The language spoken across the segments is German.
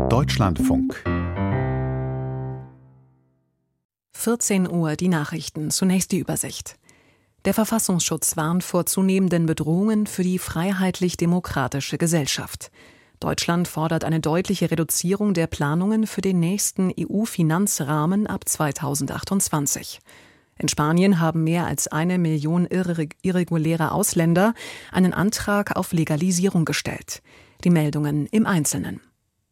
Deutschlandfunk. 14 Uhr die Nachrichten, zunächst die Übersicht. Der Verfassungsschutz warnt vor zunehmenden Bedrohungen für die freiheitlich-demokratische Gesellschaft. Deutschland fordert eine deutliche Reduzierung der Planungen für den nächsten EU-Finanzrahmen ab 2028. In Spanien haben mehr als 1 Million irreguläre Ausländer einen Antrag auf Legalisierung gestellt. Die Meldungen im Einzelnen.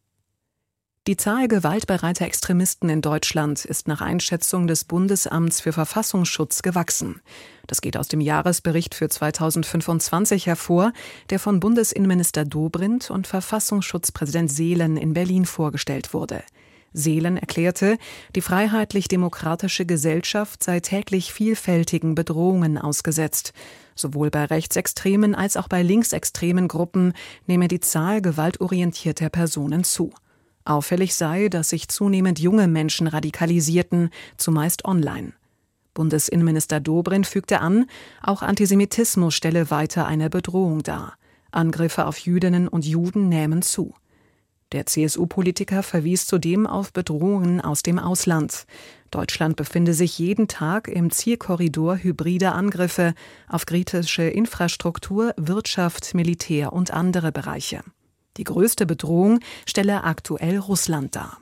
Die Zahl gewaltbereiter Extremisten in Deutschland ist nach Einschätzung des Bundesamts für Verfassungsschutz gewachsen. Das geht aus dem Jahresbericht für 2025 hervor, der von Bundesinnenminister Dobrindt und Verfassungsschutzpräsident Seelen in Berlin vorgestellt wurde. Seelen erklärte, die freiheitlich-demokratische Gesellschaft sei täglich vielfältigen Bedrohungen ausgesetzt. Sowohl bei rechtsextremen als auch bei linksextremen Gruppen nehme die Zahl gewaltorientierter Personen zu. Auffällig sei, dass sich zunehmend junge Menschen radikalisierten, zumeist online. Bundesinnenminister Dobrindt fügte an, auch Antisemitismus stelle weiter eine Bedrohung dar. Angriffe auf Jüdinnen und Juden nähmen zu. Der CSU-Politiker verwies zudem auf Bedrohungen aus dem Ausland. Deutschland befinde sich jeden Tag im Zielkorridor hybrider Angriffe auf kritische Infrastruktur, Wirtschaft, Militär und andere Bereiche. Die größte Bedrohung stelle aktuell Russland dar.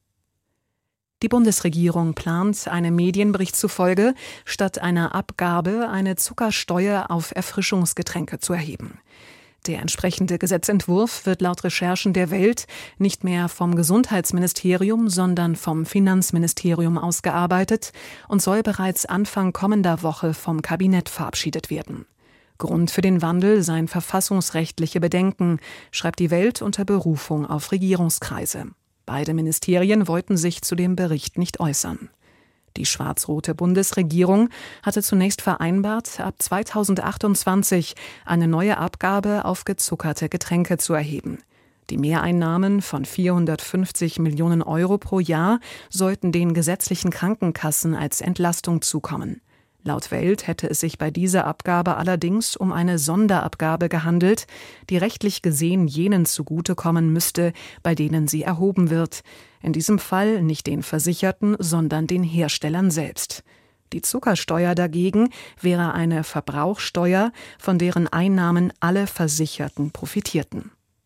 Die Bundesregierung plant, einem Medienbericht zufolge, statt einer Abgabe eine Zuckersteuer auf Erfrischungsgetränke zu erheben. Der entsprechende Gesetzentwurf wird laut Recherchen der Welt nicht mehr vom Gesundheitsministerium, sondern vom Finanzministerium ausgearbeitet und soll bereits Anfang kommender Woche vom Kabinett verabschiedet werden. Grund für den Wandel seien verfassungsrechtliche Bedenken, schreibt die Welt unter Berufung auf Regierungskreise. Beide Ministerien wollten sich zu dem Bericht nicht äußern. Die schwarz-rote Bundesregierung hatte zunächst vereinbart, ab 2028 eine neue Abgabe auf gezuckerte Getränke zu erheben. Die Mehreinnahmen von 450 Millionen Euro pro Jahr sollten den gesetzlichen Krankenkassen als Entlastung zukommen. Laut Welt hätte es sich bei dieser Abgabe allerdings um eine Sonderabgabe gehandelt, die rechtlich gesehen jenen zugutekommen müsste, bei denen sie erhoben wird. In diesem Fall nicht den Versicherten, sondern den Herstellern selbst. Die Zuckersteuer dagegen wäre eine Verbrauchsteuer, von deren Einnahmen alle Versicherten profitierten.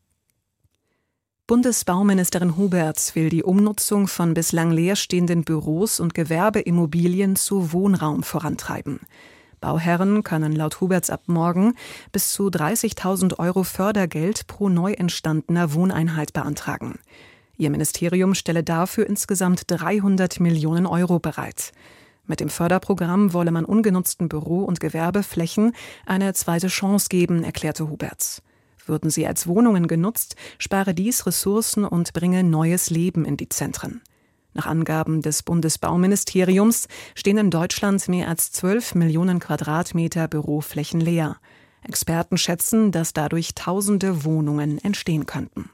Bundesbauministerin Huberts will die Umnutzung von bislang leerstehenden Büros und Gewerbeimmobilien zu Wohnraum vorantreiben. Bauherren können laut Huberts ab morgen bis zu 30.000 Euro Fördergeld pro neu entstandener Wohneinheit beantragen. Ihr Ministerium stelle dafür insgesamt 300 Millionen Euro bereit. Mit dem Förderprogramm wolle man ungenutzten Büro- und Gewerbeflächen eine zweite Chance geben, erklärte Huberts. Würden sie als Wohnungen genutzt, spare dies Ressourcen und bringe neues Leben in die Zentren. Nach Angaben des Bundesbauministeriums stehen in Deutschland mehr als 12 Millionen Quadratmeter Büroflächen leer. Experten schätzen, dass dadurch tausende Wohnungen entstehen könnten.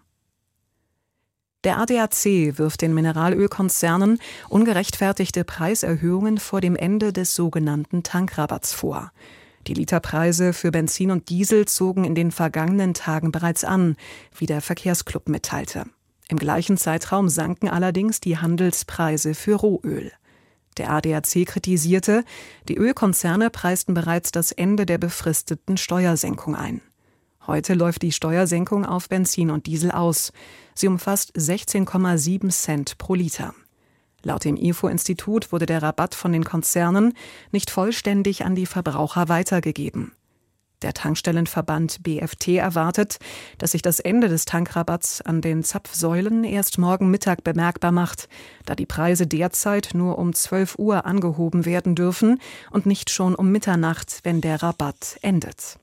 Der ADAC wirft den Mineralölkonzernen ungerechtfertigte Preiserhöhungen vor dem Ende des sogenannten Tankrabatts vor. Die Literpreise für Benzin und Diesel zogen in den vergangenen Tagen bereits an, wie der Verkehrsclub mitteilte. Im gleichen Zeitraum sanken allerdings die Handelspreise für Rohöl. Der ADAC kritisierte, die Ölkonzerne preisten bereits das Ende der befristeten Steuersenkung ein. Heute läuft die Steuersenkung auf Benzin und Diesel aus. Sie umfasst 16,7 Cent pro Liter. Laut dem IFO-Institut wurde der Rabatt von den Konzernen nicht vollständig an die Verbraucher weitergegeben. Der Tankstellenverband BFT erwartet, dass sich das Ende des Tankrabatts an den Zapfsäulen erst morgen Mittag bemerkbar macht, da die Preise derzeit nur um 12 Uhr angehoben werden dürfen und nicht schon um Mitternacht, wenn der Rabatt endet.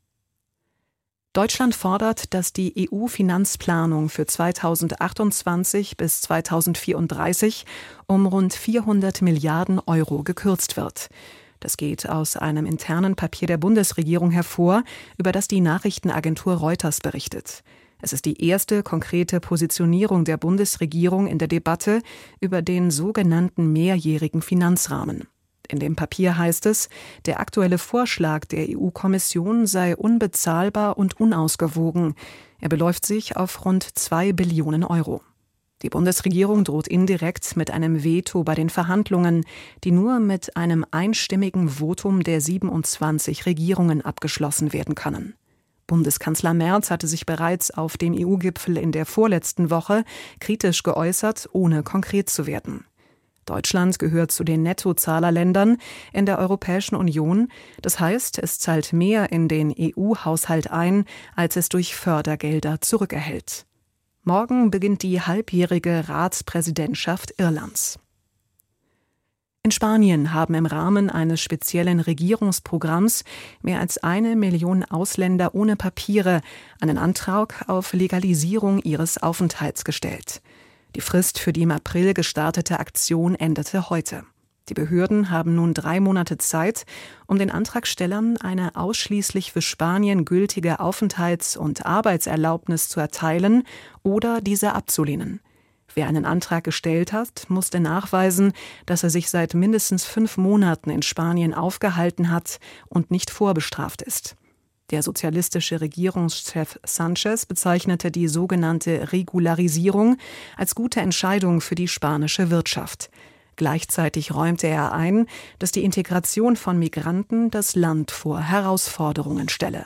Deutschland fordert, dass die EU-Finanzplanung für 2028 bis 2034 um rund 400 Milliarden Euro gekürzt wird. Das geht aus einem internen Papier der Bundesregierung hervor, über das die Nachrichtenagentur Reuters berichtet. Es ist die erste konkrete Positionierung der Bundesregierung in der Debatte über den sogenannten mehrjährigen Finanzrahmen. In dem Papier heißt es, der aktuelle Vorschlag der EU-Kommission sei unbezahlbar und unausgewogen. Er beläuft sich auf rund 2 Billionen Euro. Die Bundesregierung droht indirekt mit einem Veto bei den Verhandlungen, die nur mit einem einstimmigen Votum der 27 Regierungen abgeschlossen werden können. Bundeskanzler Merz hatte sich bereits auf dem EU-Gipfel in der vorletzten Woche kritisch geäußert, ohne konkret zu werden. Deutschland gehört zu den Nettozahlerländern in der Europäischen Union. Das heißt, es zahlt mehr in den EU-Haushalt ein, als es durch Fördergelder zurückerhält. Morgen beginnt die halbjährige Ratspräsidentschaft Irlands. In Spanien haben im Rahmen eines speziellen Regierungsprogramms mehr als 1 Million Ausländer ohne Papiere einen Antrag auf Legalisierung ihres Aufenthalts gestellt. Die Frist für die im April gestartete Aktion endete heute. Die Behörden haben nun 3 Monate Zeit, um den Antragstellern eine ausschließlich für Spanien gültige Aufenthalts- und Arbeitserlaubnis zu erteilen oder diese abzulehnen. Wer einen Antrag gestellt hat, musste nachweisen, dass er sich seit mindestens 5 Monaten in Spanien aufgehalten hat und nicht vorbestraft ist. Der sozialistische Regierungschef Sánchez bezeichnete die sogenannte Regularisierung als gute Entscheidung für die spanische Wirtschaft. Gleichzeitig räumte er ein, dass die Integration von Migranten das Land vor Herausforderungen stelle.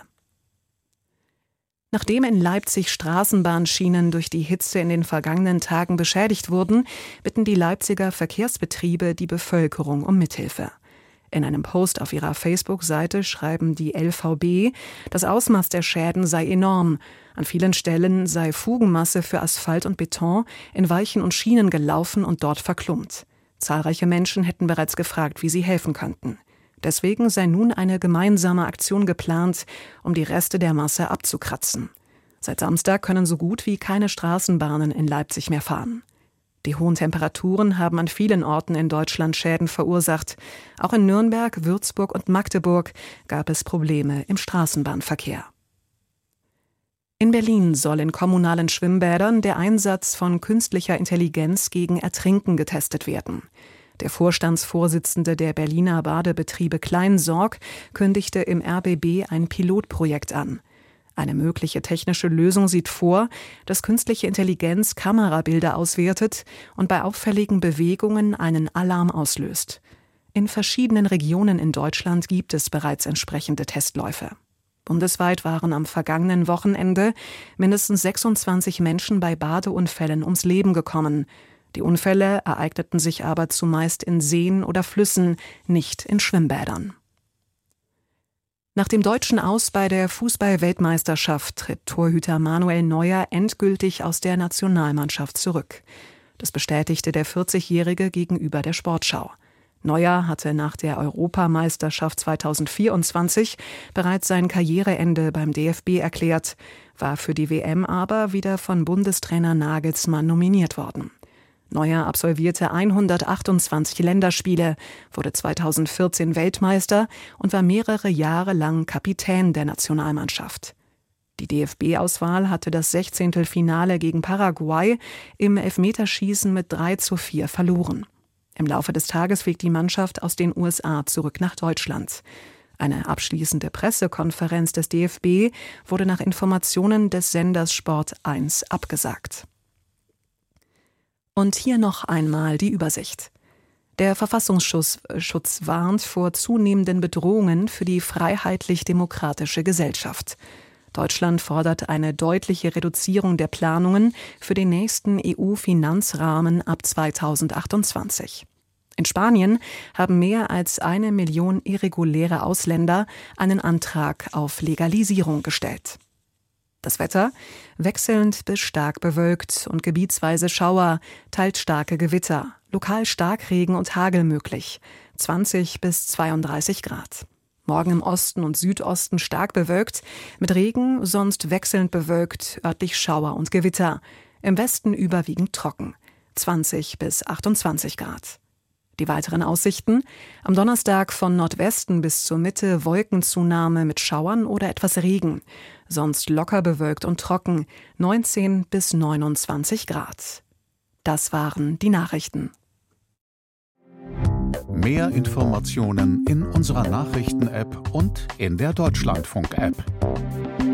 Nachdem in Leipzig Straßenbahnschienen durch die Hitze in den vergangenen Tagen beschädigt wurden, bitten die Leipziger Verkehrsbetriebe die Bevölkerung um Mithilfe. In einem Post auf ihrer Facebook-Seite schreiben die LVB, das Ausmaß der Schäden sei enorm. An vielen Stellen sei Fugenmasse für Asphalt und Beton in Weichen und Schienen gelaufen und dort verklumpt. Zahlreiche Menschen hätten bereits gefragt, wie sie helfen könnten. Deswegen sei nun eine gemeinsame Aktion geplant, um die Reste der Masse abzukratzen. Seit Samstag können so gut wie keine Straßenbahnen in Leipzig mehr fahren. Die hohen Temperaturen haben an vielen Orten in Deutschland Schäden verursacht. Auch in Nürnberg, Würzburg und Magdeburg gab es Probleme im Straßenbahnverkehr. In Berlin soll in kommunalen Schwimmbädern der Einsatz von künstlicher Intelligenz gegen Ertrinken getestet werden. Der Vorstandsvorsitzende der Berliner Badebetriebe Kleinsorg kündigte im RBB ein Pilotprojekt an. Eine mögliche technische Lösung sieht vor, dass künstliche Intelligenz Kamerabilder auswertet und bei auffälligen Bewegungen einen Alarm auslöst. In verschiedenen Regionen in Deutschland gibt es bereits entsprechende Testläufe. Bundesweit waren am vergangenen Wochenende mindestens 26 Menschen bei Badeunfällen ums Leben gekommen. Die Unfälle ereigneten sich aber zumeist in Seen oder Flüssen, nicht in Schwimmbädern. Nach dem deutschen Aus bei der Fußball-Weltmeisterschaft tritt Torhüter Manuel Neuer endgültig aus der Nationalmannschaft zurück. Das bestätigte der 40-Jährige gegenüber der Sportschau. Neuer hatte nach der Europameisterschaft 2024 bereits sein Karriereende beim DFB erklärt, war für die WM aber wieder von Bundestrainer Nagelsmann nominiert worden. Neuer absolvierte 128 Länderspiele, wurde 2014 Weltmeister und war mehrere Jahre lang Kapitän der Nationalmannschaft. Die DFB-Auswahl hatte das 16. Finale gegen Paraguay im Elfmeterschießen mit 3:4 verloren. Im Laufe des Tages fliegt die Mannschaft aus den USA zurück nach Deutschland. Eine abschließende Pressekonferenz des DFB wurde nach Informationen des Senders Sport 1 abgesagt. Und hier noch einmal die Übersicht. Der Verfassungsschutz warnt vor zunehmenden Bedrohungen für die freiheitlich-demokratische Gesellschaft. Deutschland fordert eine deutliche Reduzierung der Planungen für den nächsten EU-Finanzrahmen ab 2028. In Spanien haben mehr als 1 Million irreguläre Ausländer einen Antrag auf Legalisierung gestellt. Das Wetter: wechselnd bis stark bewölkt und gebietsweise Schauer, teils starke Gewitter, lokal Starkregen und Hagel möglich, 20 bis 32 Grad. Morgen im Osten und Südosten stark bewölkt, mit Regen, sonst wechselnd bewölkt, örtlich Schauer und Gewitter. Im Westen überwiegend trocken, 20 bis 28 Grad. Die weiteren Aussichten: am Donnerstag von Nordwesten bis zur Mitte Wolkenzunahme mit Schauern oder etwas Regen. Sonst locker bewölkt und trocken, 19 bis 29 Grad. Das waren die Nachrichten. Mehr Informationen in unserer Nachrichten-App und in der Deutschlandfunk-App.